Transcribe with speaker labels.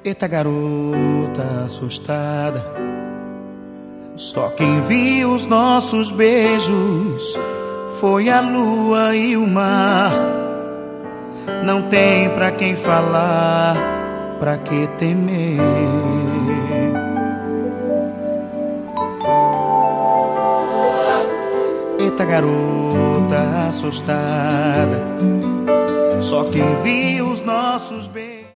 Speaker 1: Eita garota assustada, só quem viu os nossos beijos foi a lua e o mar. Não tem pra quem falar, pra que temer? Eita garota assustada, só quem viu os nossos beijos.